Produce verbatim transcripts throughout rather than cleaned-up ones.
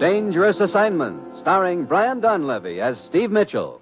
Dangerous Assignment, starring Brian Donlevy as Steve Mitchell.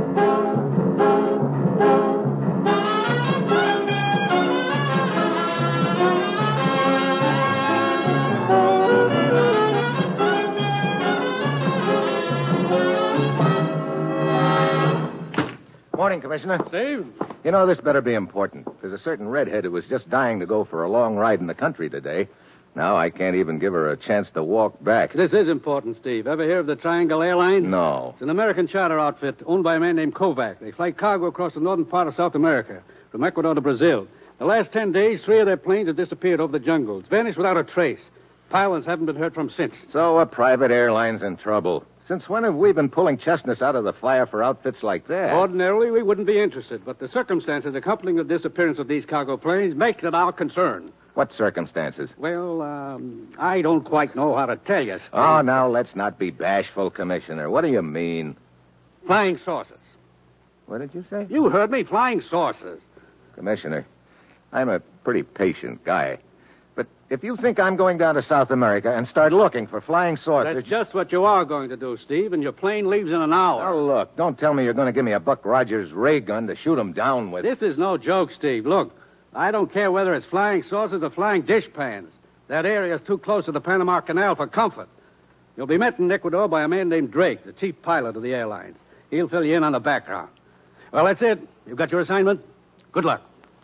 Morning, Commissioner. Steve? You know, this better be important. There's a certain redhead who was just dying to go for a long ride in the country today. Now I can't even give her a chance to walk back. This is important, Steve. Ever hear of the Triangle Airlines? No. It's an American charter outfit owned by a man named Kovac. They fly cargo across the northern part of South America, from Ecuador to Brazil. The last ten days, three of their planes have disappeared over the jungles, vanished without a trace. Pilots haven't been heard from since. So a private airline's in trouble. Since when have we been pulling chestnuts out of the fire for outfits like that? Ordinarily, we wouldn't be interested, but the circumstances accompanying the disappearance of these cargo planes make it our concern. What circumstances? Well, um, I don't quite know how to tell you, Steve. Oh, now, let's not be bashful, Commissioner. What do you mean? Flying saucers. What did you say? You heard me, flying saucers. Commissioner, I'm a pretty patient guy. But if you think I'm going down to South America and start looking for flying saucers... That's just what you are going to do, Steve, and your plane leaves in an hour. Oh, look, don't tell me you're going to give me a Buck Rogers ray gun to shoot 'em down with. This is no joke, Steve. Look, I don't care whether it's flying saucers or flying dishpans. That area is too close to the Panama Canal for comfort. You'll be met in Ecuador by a man named Drake, the chief pilot of the airlines. He'll fill you in on the background. Well, that's it. You've got your assignment. Good luck.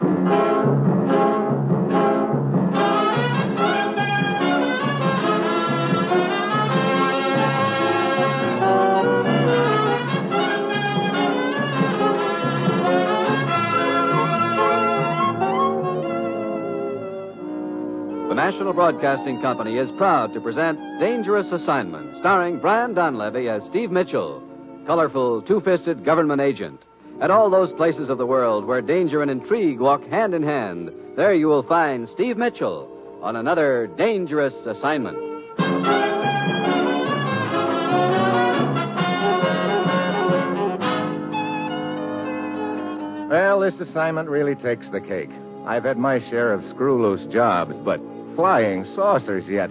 The National Broadcasting Company is proud to present Dangerous Assignment, starring Brian Donlevy as Steve Mitchell, colorful, two-fisted government agent. At all those places of the world where danger and intrigue walk hand in hand, there you will find Steve Mitchell on another Dangerous Assignment. Well, this assignment really takes the cake. I've had my share of screw-loose jobs, but flying saucers yet.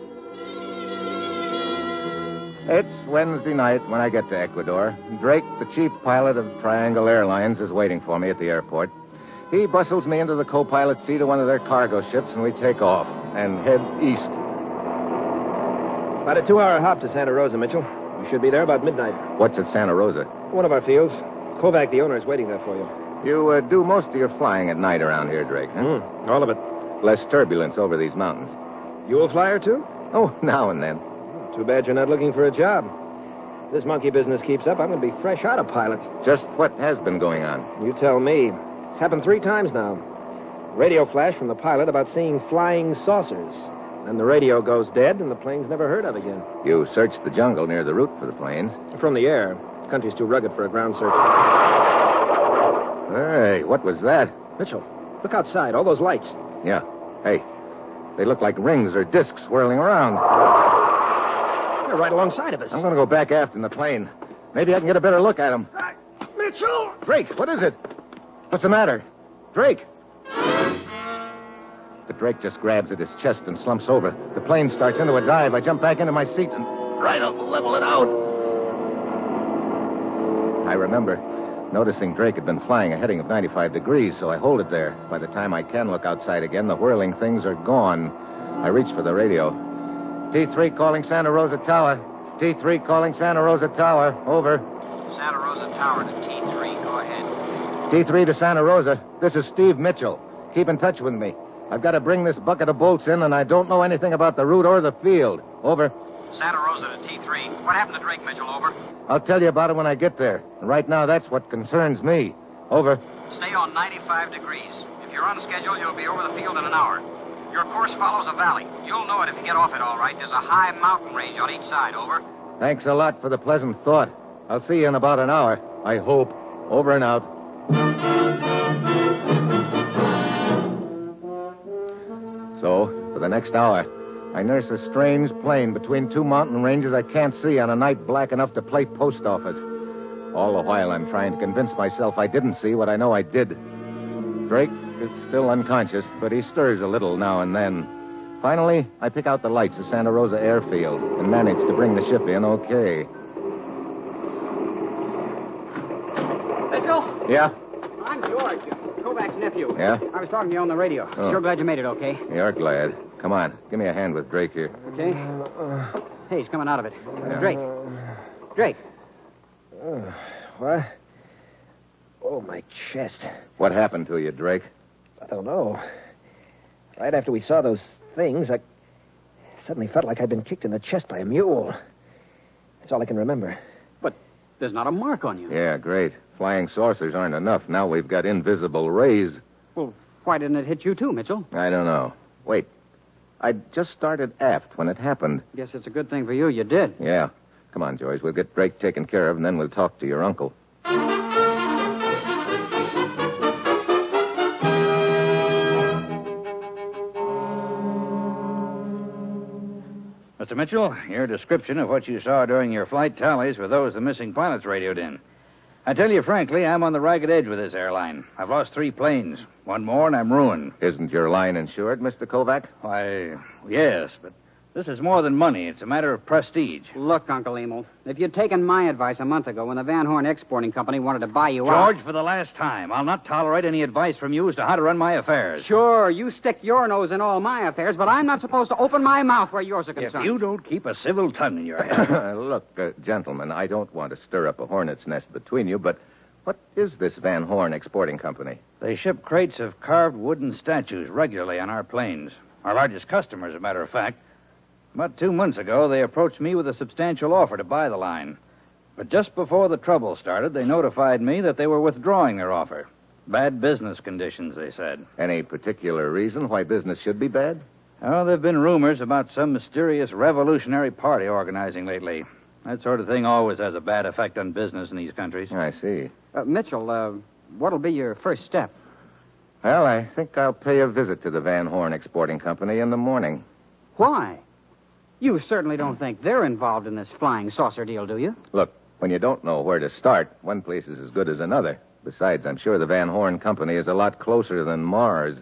It's Wednesday night when I get to Ecuador. Drake, the chief pilot of Triangle Airlines, is waiting for me at the airport. He bustles me into the co-pilot seat of one of their cargo ships, and we take off and head east. It's about a two-hour hop to Santa Rosa, Mitchell. You should be there about midnight. What's at Santa Rosa? One of our fields. Kovac, the owner, is waiting there for you. You uh, do most of your flying at night around here, Drake, huh? Mm, all of it. Less turbulence over these mountains. You a flyer, too? Oh, now and then. Too bad you're not looking for a job. If this monkey business keeps up, I'm going to be fresh out of pilots. Just what has been going on? You tell me. It's happened three times now. Radio flash from the pilot about seeing flying saucers. Then the radio goes dead, and the plane's never heard of again. You searched the jungle near the route for the planes. From the air. The country's too rugged for a ground search. Hey, what was that? Mitchell, look outside. All those lights. Yeah. Hey, they look like rings or discs swirling around. They're right alongside of us. I'm going to go back aft in the plane. Maybe I can get a better look at them. Uh, Mitchell! Drake, what is it? What's the matter? Drake! But Drake just grabs at his chest and slumps over. The plane starts into a dive. I jump back into my seat and try to level it out. I remember noticing Drake had been flying a heading of ninety-five degrees, so I hold it there. By the time I can look outside again, the whirling things are gone. I reach for the radio. T three calling Santa Rosa Tower. T three calling Santa Rosa Tower. Over. Santa Rosa Tower to T three. Go ahead. T three to Santa Rosa. This is Steve Mitchell. Keep in touch with me. I've got to bring this bucket of bolts in, and I don't know anything about the route or the field. Over. Santa Rosa to T three. What happened to Drake, Mitchell? Over. I'll tell you about it when I get there. And right now, that's what concerns me. Over. Stay on ninety-five degrees. If you're on schedule, you'll be over the field in an hour. Your course follows a valley. You'll know it if you get off it all right. There's a high mountain range on each side. Over. Thanks a lot for the pleasant thought. I'll see you in about an hour. I hope. Over and out. So, for the next hour, I nurse a strange plane between two mountain ranges I can't see on a night black enough to play post office. All the while, I'm trying to convince myself I didn't see what I know I did. Drake is still unconscious, but he stirs a little now and then. Finally, I pick out the lights of Santa Rosa Airfield and manage to bring the ship in okay. Mitchell? Yeah? I'm George, Kovac's nephew. Yeah? I was talking to you on the radio. Oh. Sure glad you made it okay. You're glad. Come on, give me a hand with Drake here. Okay. Hey, he's coming out of it. Yeah. Drake. Drake. Uh, what? Oh, my chest. What happened to you, Drake? I don't know. Right after we saw those things, I suddenly felt like I'd been kicked in the chest by a mule. That's all I can remember. But there's not a mark on you. Yeah, great. Flying saucers aren't enough. Now we've got invisible rays. Well, why didn't it hit you too, Mitchell? I don't know. Wait. I just started aft when it happened. Guess it's a good thing for you you did. Yeah. Come on, Joyce. We'll get Drake taken care of, and then we'll talk to your uncle. Mister Mitchell, your description of what you saw during your flight tallies with those the missing pilots radioed in. I tell you frankly, I'm on the ragged edge with this airline. I've lost three planes. One more and I'm ruined. Isn't your line insured, Mister Kovac? Why, yes, but this is more than money. It's a matter of prestige. Look, Uncle Emil, if you'd taken my advice a month ago when the Van Horn Exporting Company wanted to buy you out... George, for the last time, I'll not tolerate any advice from you as to how to run my affairs. Sure, you stick your nose in all my affairs, but I'm not supposed to open my mouth where yours are If concerned. you don't keep a civil tongue in your head... Look, uh, gentlemen, I don't want to stir up a hornet's nest between you, but what is this Van Horn Exporting Company? They ship crates of carved wooden statues regularly on our planes. Our largest customer, as a matter of fact. About two months ago, they approached me with a substantial offer to buy the line. But just before the trouble started, they notified me that they were withdrawing their offer. Bad business conditions, they said. Any particular reason why business should be bad? Oh, there have been rumors about some mysterious revolutionary party organizing lately. That sort of thing always has a bad effect on business in these countries. I see. Uh, Mitchell, uh, what'll be your first step? Well, I think I'll pay a visit to the Van Horn Exporting Company in the morning. Why? You certainly don't think they're involved in this flying saucer deal, do you? Look, when you don't know where to start, one place is as good as another. Besides, I'm sure the Van Horn Company is a lot closer than Mars.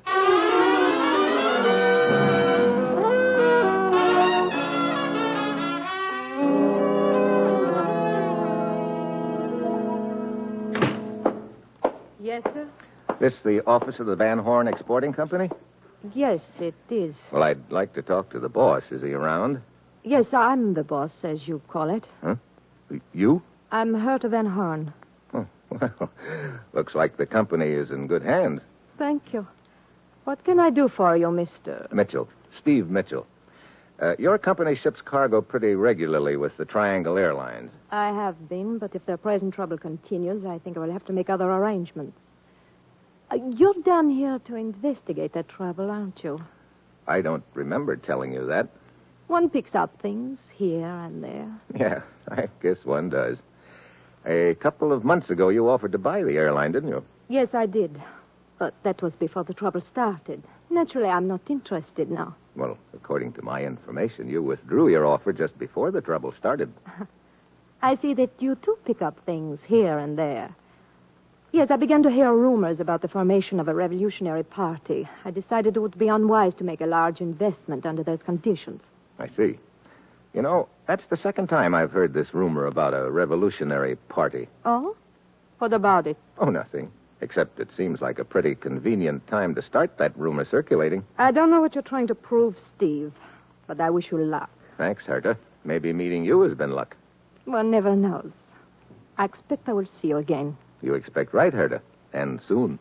Yes, sir? This the office of the Van Horn Exporting Company? Yes, it is. Well, I'd like to talk to the boss. Is he around? Yes, I'm the boss, as you call it. Huh? You? I'm Herta Van Horn. Oh, well, looks like the company is in good hands. Thank you. What can I do for you, Mister? Mitchell. Steve Mitchell. Uh, your company ships cargo pretty regularly with the Triangle Airlines. I have been, but if their present trouble continues, I think I will have to make other arrangements. Uh, you're down here to investigate that trouble, aren't you? I don't remember telling you that. One picks up things here and there. Yeah, I guess one does. A couple of months ago, you offered to buy the airline, didn't you? Yes, I did. But that was before the trouble started. Naturally, I'm not interested now. Well, according to my information, you withdrew your offer just before the trouble started. I see that you too pick up things here and there. Yes, I began to hear rumors about the formation of a revolutionary party. I decided it would be unwise to make a large investment under those conditions. I see. You know, that's the second time I've heard this rumor about a revolutionary party. Oh? What about it? Oh, nothing. Except it seems like a pretty convenient time to start that rumor circulating. I don't know what you're trying to prove, Steve, but I wish you luck. Thanks, Herta. Maybe meeting you has been luck. One never knows. I expect I will see you again. You expect right, Herta. And soon.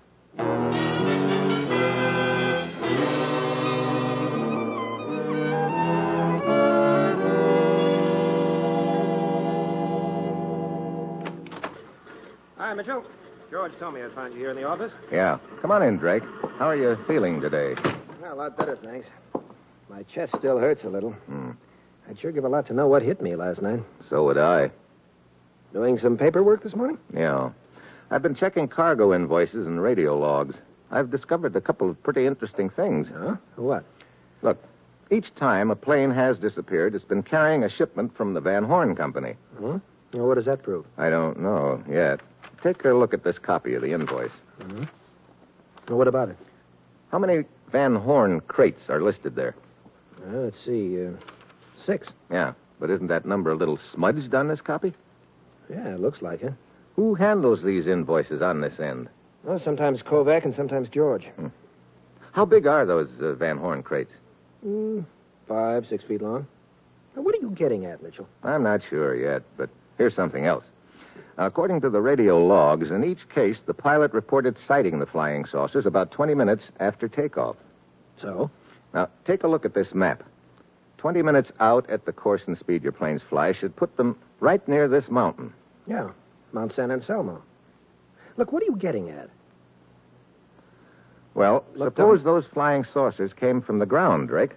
Hi, Mitchell. George told me I'd find you here in the office. Yeah. Come on in, Drake. How are you feeling today? Well, a lot better, thanks. My chest still hurts a little. Hmm. I'd sure give a lot to know what hit me last night. So would I. Doing some paperwork this morning? Yeah. I've been checking cargo invoices and radio logs. I've discovered a couple of pretty interesting things. Huh? What? Look, each time a plane has disappeared, it's been carrying a shipment from the Van Horn Company. Hmm? Well, what does that prove? I don't know yet. Take a look at this copy of the invoice. Mm-hmm. Well, what about it? How many Van Horn crates are listed there? Uh, let's see. Uh, six. Yeah, but isn't that number a little smudged on this copy? Yeah, it looks like it. Who handles these invoices on this end? Well, sometimes Kovac and sometimes George. Hmm. How big are those uh, Van Horn crates? Mm, five, six feet long. Now, what are you getting at, Mitchell? I'm not sure yet, but here's something else. According to the radio logs, in each case, the pilot reported sighting the flying saucers about twenty minutes after takeoff. So? Now, take a look at this map. twenty minutes out at the course and speed your planes fly should put them right near this mountain. Yeah, Mount San Anselmo. Look, what are you getting at? Well, Look, suppose Tom. those flying saucers came from the ground, Drake.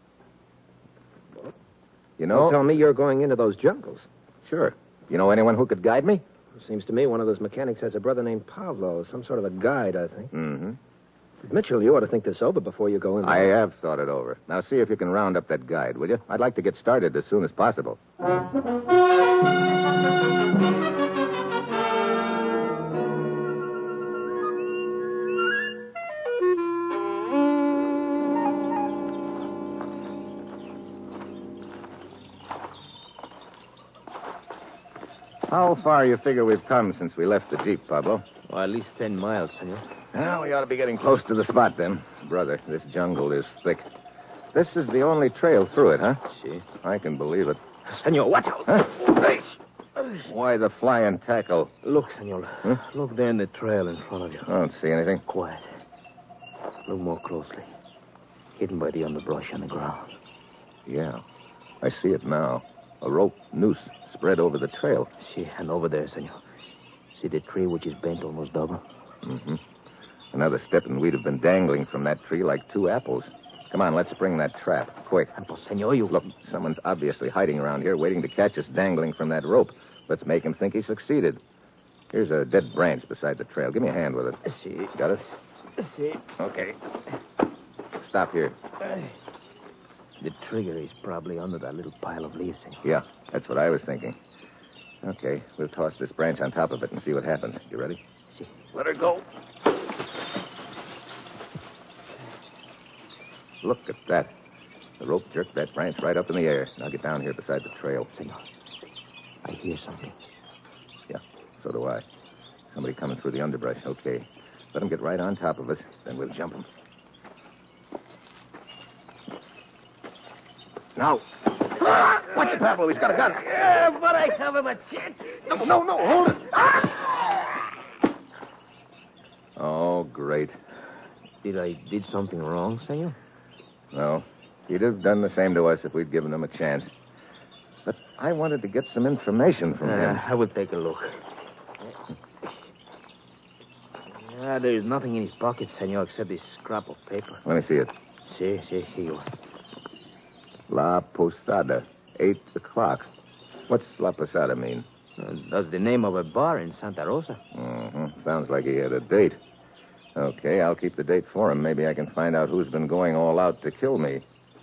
You know... Don't tell me you're going into those jungles. Sure. You know anyone who could guide me? Seems to me one of those mechanics has a brother named Pavlo, some sort of a guide, I think. Mm-hmm. Mitchell, you ought to think this over before you go in there. I have thought it over. Now see if you can round up that guide, will you? I'd like to get started as soon as possible. How far you figure we've come since we left the Jeep, Pablo? Well, at least ten miles, senor. Well, we ought to be getting close to the spot, then. Brother, this jungle is thick. This is the only trail through it, huh? See. I can believe it. Senor, watch out. Huh? Hey. Why the flying tackle? Look, senor. Huh? Look there in the trail in front of you. I don't see anything. Quiet. Look more closely. Hidden by the underbrush on the ground. Yeah, I see it now. A rope noose spread over the trail. See, and over there, senor. See the tree which is bent almost double? Mm-hmm. Another step and we'd have been dangling from that tree like two apples. Come on, let's spring that trap. Quick. And pues, senor, you... Look, someone's obviously hiding around here, waiting to catch us dangling from that rope. Let's make him think he succeeded. Here's a dead branch beside the trail. Give me a hand with it. See. Got it? See. Okay. Stop here. The trigger is probably under that little pile of leaves, senor. Yeah, that's what I was thinking. Okay, we'll toss this branch on top of it and see what happens. You ready? See. Let her go. Look at that. The rope jerked that branch right up in the air. Now get down here beside the trail. Senor, I hear something. Yeah, so do I. Somebody coming through the underbrush. Okay. Let him get right on top of us, then we'll jump him. Now. Ah, watch it, Pablo. He's got a gun. Yeah, but I have him a chance. No, no, no. Hold it. Ah! Oh, great. Did I did something wrong, senor? No. He'd have done the same to us if we'd given him a chance. But I wanted to get some information from Uh, him. I will take a look. Ah, there is nothing in his pocket, senor, except this scrap of paper. Let me see it. See, see, here you are. La Posada, eight o'clock. What's La Posada mean? Uh, that's the name of a bar in Santa Rosa. Mm-hmm. Sounds like he had a date. Okay, I'll keep the date for him. Maybe I can find out who's been going all out to kill me.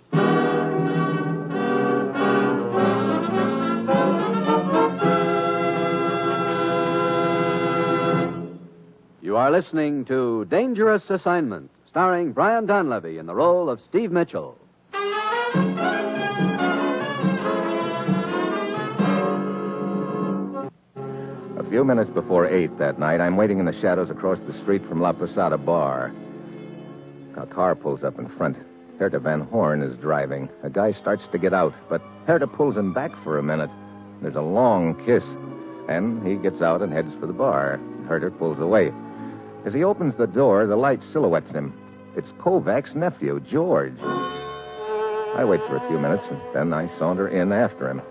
You are listening to Dangerous Assignment, starring Brian Donlevy in the role of Steve Mitchell. A few minutes before eight that night, I'm waiting in the shadows across the street from La Posada Bar. A car pulls up in front. Herta Van Horn is driving. A guy starts to get out, but Herta pulls him back for a minute. There's a long kiss, and he gets out and heads for the bar. Herta pulls away. As he opens the door, the light silhouettes him. It's Kovac's nephew, George. I wait for a few minutes, and then I saunter in after him.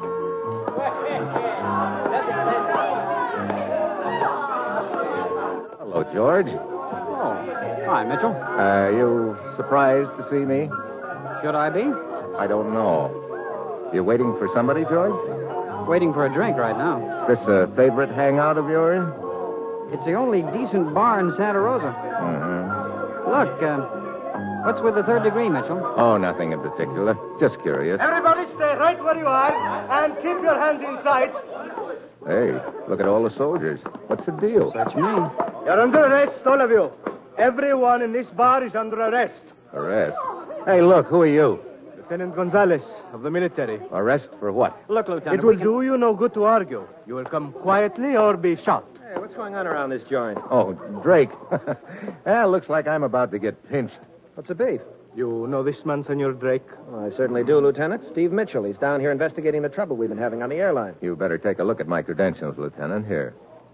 Hello, George. Oh, hi, Mitchell. Are you surprised to see me? Should I be? I don't know. You waiting for somebody, George? Waiting for a drink right now. This a favorite hangout of yours? It's the only decent bar in Santa Rosa. Mm-hmm. Look, uh, what's with the third degree, Mitchell? Oh, nothing in particular. Just curious. Everybody stay right where you are and keep your hands inside. Hey, look at all the soldiers. What's the deal? Search me. You're under arrest, all of you. Everyone in this bar is under arrest. Arrest. Hey, look, who are you? Lieutenant Gonzalez of the military. Arrest for what? Look, Lieutenant. It will we can- do you no good to argue. You will come quietly or be shot. Hey, what's going on around this joint? Oh, Drake. Well, looks like I'm about to get pinched. What's the beef? You know this man, Senor Drake? Well, I certainly do, Lieutenant. Steve Mitchell. He's down here investigating the trouble we've been having on the airline. You better take a look at my credentials, Lieutenant. Here.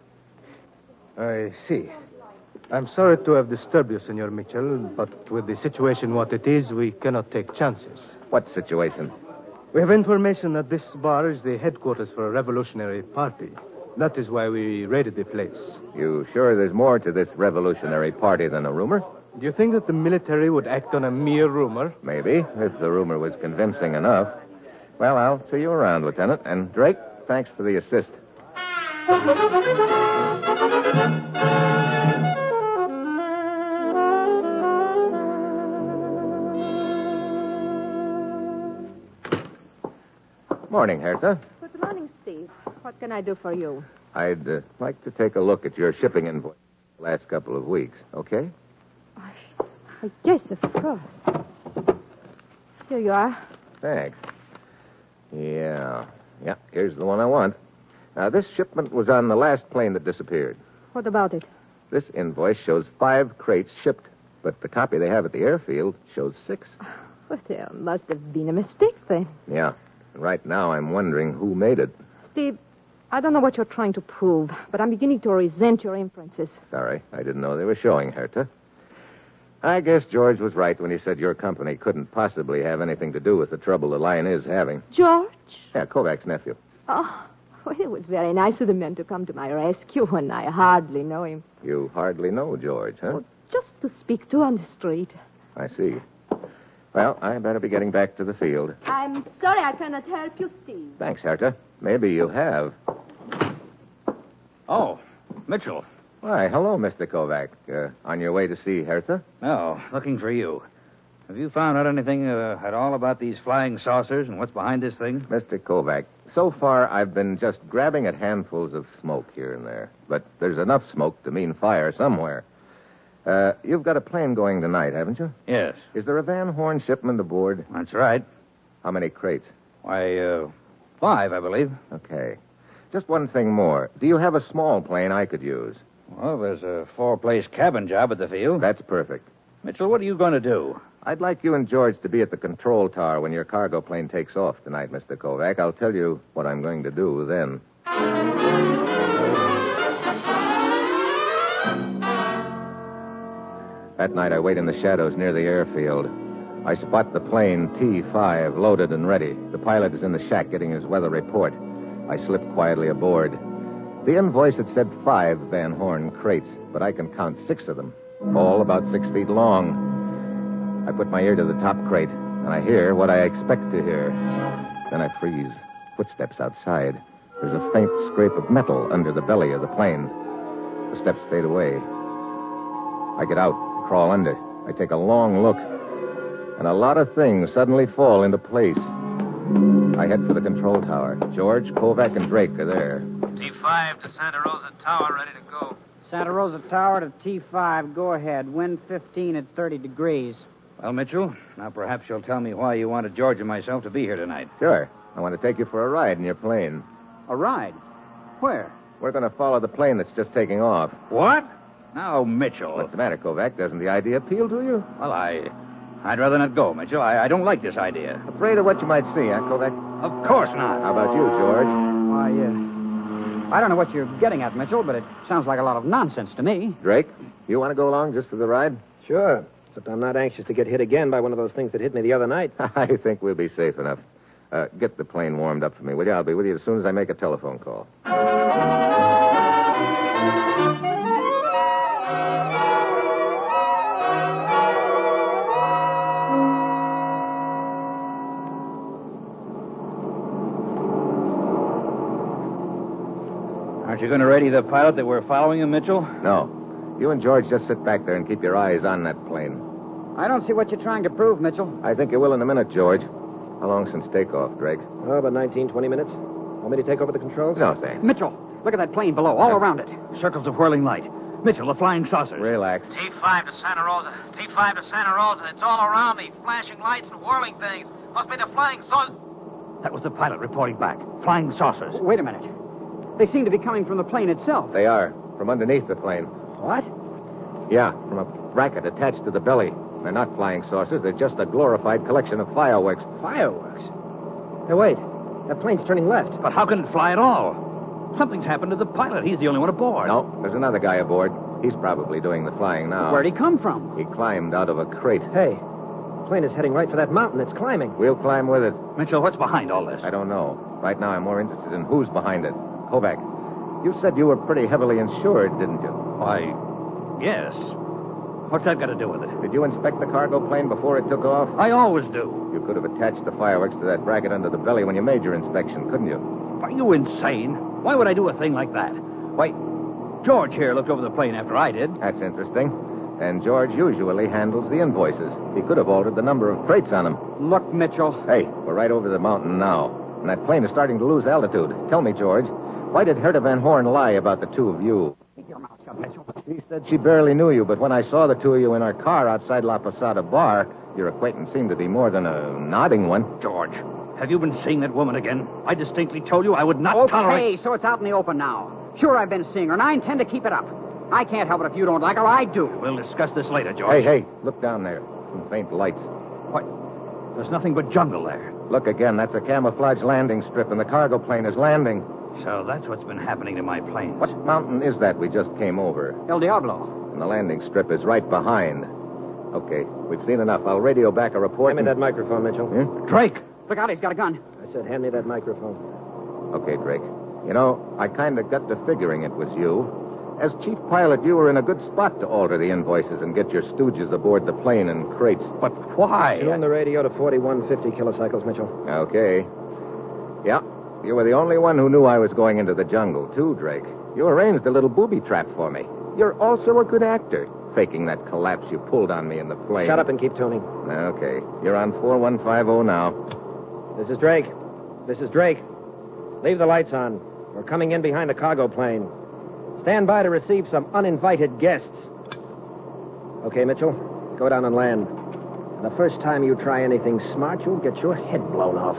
I see. I'm sorry to have disturbed you, Senor Mitchell, but with the situation what it is, we cannot take chances. What situation? We have information that this bar is the headquarters for a revolutionary party. That is why we raided the place. You sure there's more to this revolutionary party than a rumor? Do you think that the military would act on a mere rumor? Maybe, if the rumor was convincing enough. Well, I'll see you around, Lieutenant. And Drake, thanks for the assist. Morning, Hertha. Good morning, Steve. What can I do for you? I'd uh, like to take a look at your shipping invoice the last couple of weeks, okay? I, I guess, of course. Here you are. Thanks. Yeah. Yeah, here's the one I want. Now, this shipment was on the last plane that disappeared. What about it? This invoice shows five crates shipped, but the copy they have at the airfield shows six. Well, there must have been a mistake then. Yeah. And right now, I'm wondering who made it. Steve, I don't know what you're trying to prove, but I'm beginning to resent your inferences. Sorry, I didn't know they were showing, Hertha. I guess George was right when he said your company couldn't possibly have anything to do with the trouble the line is having. George? Yeah, Kovac's nephew. Oh, well, it was very nice of the men to come to my rescue when I hardly know him. You hardly know George, huh? Oh, just to speak to on the street. I see. Well, I better be getting back to the field. I'm sorry I cannot help you, Steve. Thanks, Hertha. Maybe you have. Oh, Mitchell. Why, hello, Mister Kovac. Uh, on your way to see Hertha? No, looking for you. Have you found out anything uh, at all about these flying saucers and what's behind this thing? Mister Kovac, so far I've been just grabbing at handfuls of smoke here and there. But there's enough smoke to mean fire somewhere. Uh, you've got a plane going tonight, haven't you? Yes. Is there a Van Horn shipment aboard? That's right. How many crates? Why, uh, five, I believe. Okay. Just one thing more. Do you have a small plane I could use? Well, there's a four-place cabin job at the field. That's perfect. Mitchell, what are you going to do? I'd like you and George to be at the control tower when your cargo plane takes off tonight, Mister Kovac. I'll tell you what I'm going to do then. That night, I wait in the shadows near the airfield. I spot the plane T five loaded and ready. The pilot is in the shack getting his weather report. I slip quietly aboard. The invoice had said five Van Horn crates, but I can count six of them, all about six feet long. I put my ear to the top crate, and I hear what I expect to hear. Then I freeze. Footsteps outside. There's a faint scrape of metal under the belly of the plane. The steps fade away. I get out, crawl under. I take a long look, and a lot of things suddenly fall into place. I head for the control tower. George, Kovac, and Drake are there. T five to Santa Rosa Tower, ready to go. Santa Rosa Tower to T five. Go ahead. Wind fifteen at thirty degrees. Well, Mitchell, now perhaps you'll tell me why you wanted George and myself to be here tonight. Sure. I want to take you for a ride in your plane. A ride? Where? We're going to follow the plane that's just taking off. What? Now, Mitchell. What's the matter, Kovac? Doesn't the idea appeal to you? Well, I... I'd rather not go, Mitchell. I, I don't like this idea. Afraid of what you might see, huh, Kovac? Of course not. How about you, George? Why, uh, I don't know what you're getting at, Mitchell, but it sounds like a lot of nonsense to me. Drake, you want to go along just for the ride? Sure. Except I'm not anxious to get hit again by one of those things that hit me the other night. I think we'll be safe enough. Uh, get the plane warmed up for me, will you? I'll be with you as soon as I make a telephone call. Aren't you going to ready the pilot that we're following him, Mitchell? No. You and George just sit back there and keep your eyes on that plane. I don't see what you're trying to prove, Mitchell. I think you will in a minute, George. How long since takeoff, Drake? Oh, about nineteen, twenty minutes. Want me to take over the controls? No, thanks. Mitchell, look at that plane below, all around it. Circles of whirling light. Mitchell, the flying saucers. Relax. T five to Santa Rosa. T five to Santa Rosa. It's all around me. Flashing lights and whirling things. Must be the flying saucers. That was the pilot reporting back. Flying saucers. Wait a minute. They seem to be coming from the plane itself. They are. From underneath the plane. What? Yeah, from a bracket attached to the belly. They're not flying saucers. They're just a glorified collection of fireworks. Fireworks? Hey, wait. That plane's turning left. But how can it fly at all? Something's happened to the pilot. He's the only one aboard. No, there's another guy aboard. He's probably doing the flying now. Where'd he come from? He climbed out of a crate. Hey, the plane is heading right for that mountain. It's climbing. We'll climb with it. Mitchell, what's behind all this? I don't know. Right now, I'm more interested in who's behind it. Kovac, you said you were pretty heavily insured, didn't you? Why, yes. What's that got to do with it? Did you inspect the cargo plane before it took off? I always do. You could have attached the fireworks to that bracket under the belly when you made your inspection, couldn't you? Are you insane? Why would I do a thing like that? Why, George here looked over the plane after I did. That's interesting. And George usually handles the invoices. He could have altered the number of crates on them. Look, Mitchell. Hey, we're right over the mountain now. And that plane is starting to lose altitude. Tell me, George, why did Herta Van Horn lie about the two of you? Keep your mouth shut, Mitchell. She said she barely knew you, but when I saw the two of you in our car outside La Posada Bar, your acquaintance seemed to be more than a nodding one. George, have you been seeing that woman again? I distinctly told you I would not okay, tolerate... Okay, so it's out in the open now. Sure, I've been seeing her, and I intend to keep it up. I can't help it if you don't like her. I do. We'll discuss this later, George. Hey, hey, look down there. Some faint lights. What? There's nothing but jungle there. Look again. That's a camouflage landing strip, and the cargo plane is landing. So that's what's been happening to my planes. What mountain is that we just came over? El Diablo. And the landing strip is right behind. Okay, we've seen enough. I'll radio back a report. Hand me and... that microphone, Mitchell. Hmm? Drake! Look out, he's got a gun. I said, hand me that microphone. Okay, Drake. You know, I kind of got to figuring it was you. As chief pilot, you were in a good spot to alter the invoices and get your stooges aboard the plane in crates. But why? Tune the radio to forty-one fifty kilocycles, Mitchell. Okay. Yeah, you were the only one who knew I was going into the jungle, too, Drake. You arranged a little booby trap for me. You're also a good actor, faking that collapse you pulled on me in the plane. Shut up and keep tuning. Okay. You're on four one five zero now. This is Drake. This is Drake. Leave the lights on. We're coming in behind the cargo plane. Stand by to receive some uninvited guests. Okay, Mitchell, go down and land. The first time you try anything smart, you'll get your head blown off.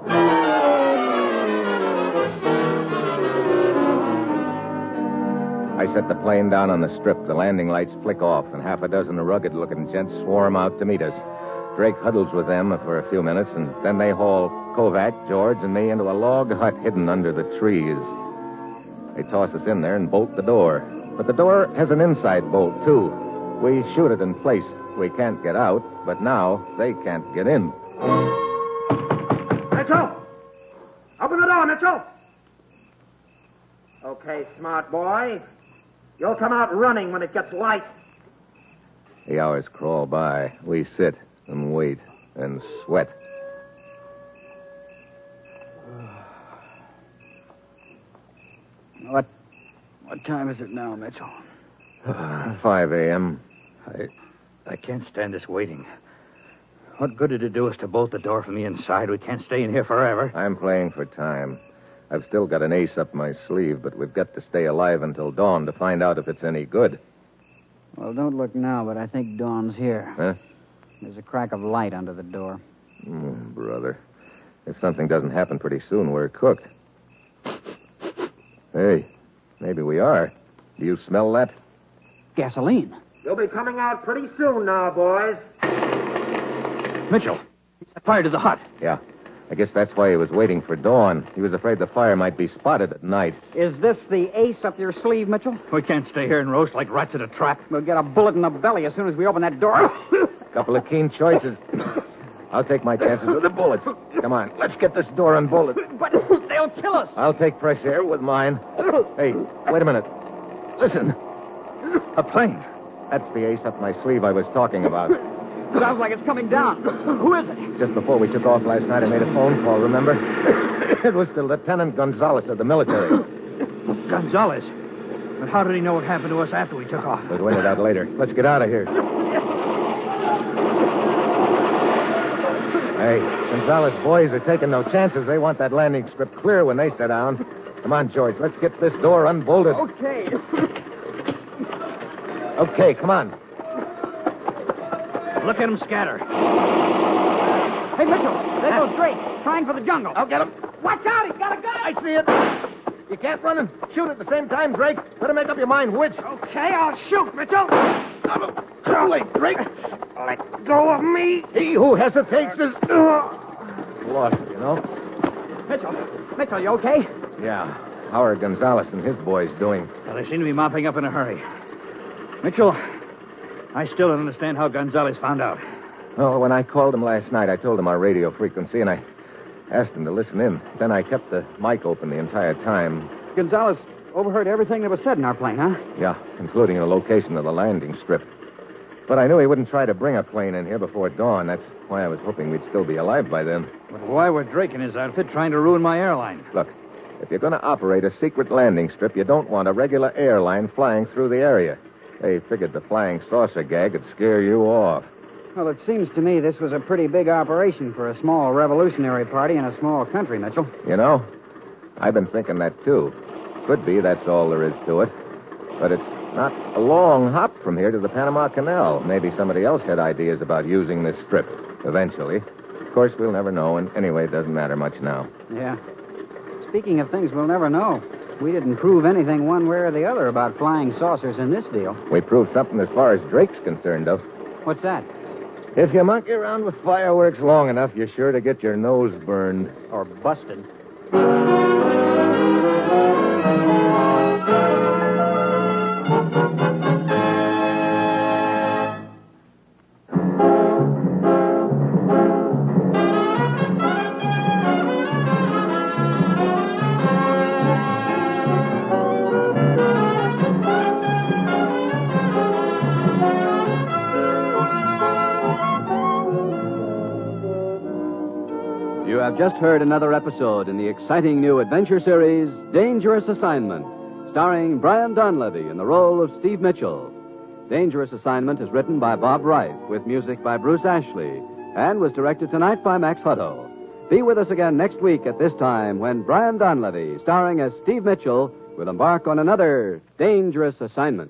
I set the plane down on the strip. The landing lights flick off, and half a dozen rugged-looking gents swarm out to meet us. Drake huddles with them for a few minutes, and then they haul Kovac, George, and me into a log hut hidden under the trees. They toss us in there and bolt the door. But the door has an inside bolt, too. We shoot it in place. We can't get out, but now they can't get in. Mitchell! Open the door, Mitchell! Okay, smart boy. You'll come out running when it gets light. The hours crawl by. We sit and wait and sweat. What what time is it now, Mitchell? five a.m. I I can't stand this waiting. What good did it do us to bolt the door from the inside? We can't stay in here forever. I'm playing for time. I've still got an ace up my sleeve, but we've got to stay alive until dawn to find out if it's any good. Well, don't look now, but I think Dawn's here. Huh? There's a crack of light under the door. Mm, brother. If something doesn't happen pretty soon, we're cooked. Hey, maybe we are. Do you smell that? Gasoline. You'll be coming out pretty soon now, boys. Mitchell, he set fire to the hut. Yeah. I guess that's why he was waiting for dawn. He was afraid the fire might be spotted at night. Is this the ace up your sleeve, Mitchell? We can't stay here and roast like rats in a trap. We'll get a bullet in the belly as soon as we open that door. Couple of keen choices. I'll take my chances with the bullets. Come on, let's get this door unbolted. But they'll kill us. I'll take fresh air with mine. Hey, wait a minute. Listen. A plane. That's the ace up my sleeve I was talking about. Sounds like it's coming down. Who is it? Just before we took off last night, I made a phone call, remember? It was to Lieutenant Gonzalez of the military. Gonzalez? But how did he know what happened to us after we took off? We'll win it out later. Let's get out of here. Hey, Gonzalez boys are taking no chances. They want that landing strip clear when they sit down. Come on, George. Let's get this door unbolted. Okay. Okay, come on. Look at him scatter. Hey, Mitchell, there goes Drake, trying for the jungle. I'll get him. Watch out, he's got a gun. I see it. You can't run and shoot at the same time, Drake. Better make up your mind which. Okay, I'll shoot, Mitchell. Too late, Drake. Let go of me. He who hesitates is lost, you know. Mitchell, Mitchell, you okay? Yeah. How are Gonzalez and his boys doing? Well, they seem to be mopping up in a hurry. Mitchell, I still don't understand how Gonzalez found out. Well, when I called him last night, I told him our radio frequency, and I asked him to listen in. Then I kept the mic open the entire time. Gonzalez overheard everything that was said in our plane, huh? Yeah, including the location of the landing strip. But I knew he wouldn't try to bring a plane in here before dawn. That's why I was hoping we'd still be alive by then. But why were Drake and his outfit trying to ruin my airline? Look, if you're going to operate a secret landing strip, you don't want a regular airline flying through the area. They figured the flying saucer gag would scare you off. Well, it seems to me this was a pretty big operation for a small revolutionary party in a small country, Mitchell. You know, I've been thinking that, too. Could be that's all there is to it. But it's not a long hop from here to the Panama Canal. Maybe somebody else had ideas about using this strip eventually. Of course, we'll never know, and anyway, it doesn't matter much now. Yeah. Speaking of things we'll never know, we didn't prove anything one way or the other about flying saucers in this deal. We proved something as far as Drake's concerned, though. What's that? If you monkey around with fireworks long enough, you're sure to get your nose burned. Or busted. You have just heard another episode in the exciting new adventure series, Dangerous Assignment, starring Brian Donlevy in the role of Steve Mitchell. Dangerous Assignment is written by Bob Wright, with music by Bruce Ashley, and was directed tonight by Max Hutto. Be with us again next week at this time when Brian Donlevy, starring as Steve Mitchell, will embark on another Dangerous Assignment.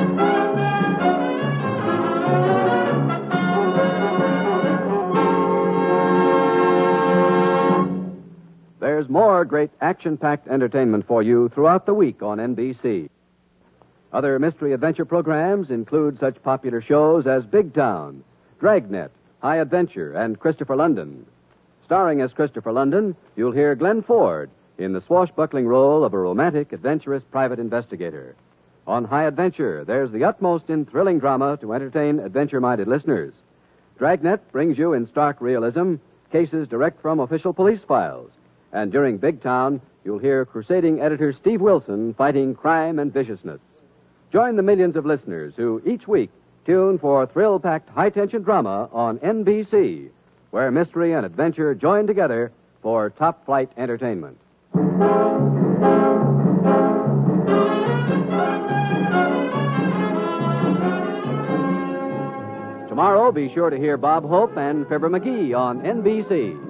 There's more great action-packed entertainment for you throughout the week on N B C. Other mystery adventure programs include such popular shows as Big Town, Dragnet, High Adventure, and Christopher London. Starring as Christopher London, you'll hear Glenn Ford in the swashbuckling role of a romantic, adventurous private investigator. On High Adventure, there's the utmost in thrilling drama to entertain adventure-minded listeners. Dragnet brings you in stark realism cases direct from official police files. And during Big Town, you'll hear crusading editor Steve Wilson fighting crime and viciousness. Join the millions of listeners who each week tune for thrill-packed high-tension drama on N B C, where mystery and adventure join together for top-flight entertainment. Tomorrow, be sure to hear Bob Hope and Fibber McGee on N B C.